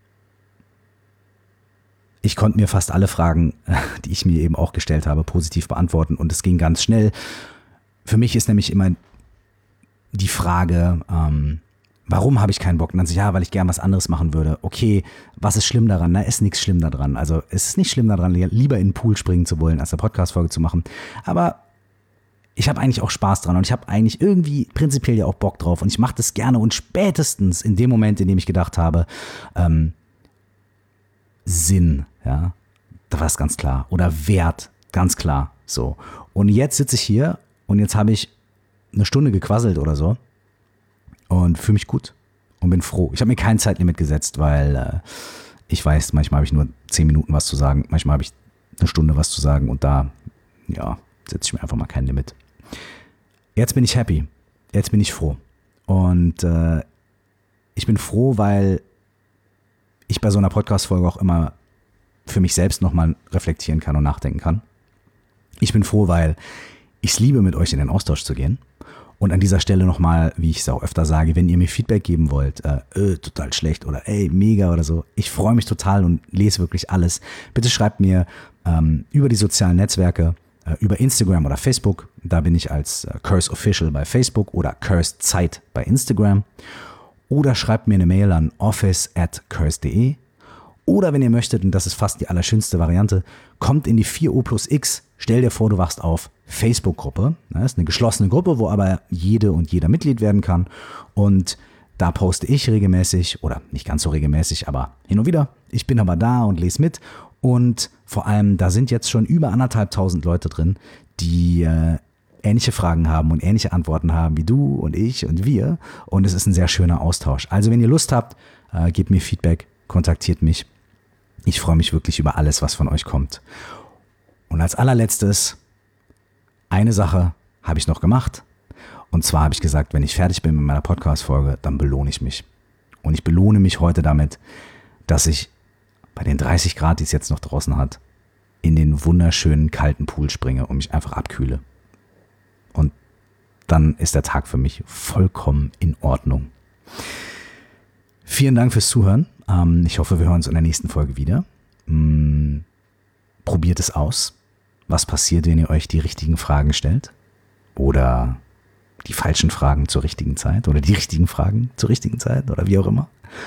ich konnte mir fast alle Fragen, die ich mir eben auch gestellt habe, positiv beantworten und es ging ganz schnell. Für mich ist nämlich immer die Frage, warum habe ich keinen Bock? Und dann so, ja, weil ich gern was anderes machen würde. Okay, was ist schlimm daran? Na, ist nichts schlimm daran. Also es ist nicht schlimm daran, lieber in den Pool springen zu wollen, als eine Podcast-Folge zu machen. Aber ich habe eigentlich auch Spaß dran und ich habe eigentlich irgendwie prinzipiell ja auch Bock drauf und ich mache das gerne und spätestens in dem Moment, in dem ich gedacht habe, Sinn, ja, da war es ganz klar. Oder Wert, ganz klar. So. Und jetzt sitze ich hier und jetzt habe ich eine Stunde gequasselt oder so und fühle mich gut und bin froh. Ich habe mir kein Zeitlimit gesetzt, weil ich weiß, manchmal habe ich nur 10 Minuten was zu sagen, manchmal habe ich eine Stunde was zu sagen und da, ja, setze ich mir einfach mal kein Limit. Jetzt bin ich happy, jetzt bin ich froh und ich bin froh, weil ich bei so einer Podcast-Folge auch immer für mich selbst nochmal reflektieren kann und nachdenken kann. Ich bin froh, weil ich es liebe, mit euch in den Austausch zu gehen. Und an dieser Stelle nochmal, wie ich es auch öfter sage, wenn ihr mir Feedback geben wollt, total schlecht oder ey, mega oder so, ich freue mich total und lese wirklich alles. Bitte schreibt mir über die sozialen Netzwerke, über Instagram oder Facebook. Da bin ich als Curse Official bei Facebook oder Curse Zeit bei Instagram. Oder schreibt mir eine Mail an office@curse.de. Oder wenn ihr möchtet, und das ist fast die allerschönste Variante, kommt in die 4O+X, stell dir vor, du wachst auf Facebook-Gruppe. Das ist eine geschlossene Gruppe, wo aber jede und jeder Mitglied werden kann. Und da poste ich regelmäßig, oder nicht ganz so regelmäßig, aber hin und wieder. Ich bin aber da und lese mit. Und vor allem, da sind jetzt schon über 1.500 Leute drin, die ähnliche Fragen haben und ähnliche Antworten haben wie du und ich und wir. Und es ist ein sehr schöner Austausch. Also wenn ihr Lust habt, gebt mir Feedback, kontaktiert mich. Ich freue mich wirklich über alles, was von euch kommt. Und als allerletztes, eine Sache habe ich noch gemacht. Und zwar habe ich gesagt, wenn ich fertig bin mit meiner Podcast-Folge, dann belohne ich mich. Und ich belohne mich heute damit, dass ich bei den 30 Grad, die es jetzt noch draußen hat, in den wunderschönen kalten Pool springe und mich einfach abkühle. Und dann ist der Tag für mich vollkommen in Ordnung. Vielen Dank fürs Zuhören. Ich hoffe, wir hören uns in der nächsten Folge wieder. Probiert es aus. Was passiert, wenn ihr euch die richtigen Fragen stellt? Oder die falschen Fragen zur richtigen Zeit? Oder die richtigen Fragen zur richtigen Zeit? Oder wie auch immer.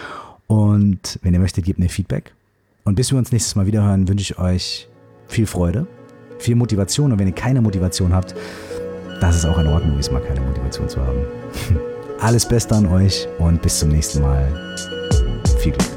Und wenn ihr möchtet, gebt mir Feedback. Und bis wir uns nächstes Mal wieder hören, wünsche ich euch viel Freude, viel Motivation. Und wenn ihr keine Motivation habt, das ist auch in Ordnung, diesmal keine Motivation zu haben. Alles Beste an euch und bis zum nächsten Mal. Viel Glück.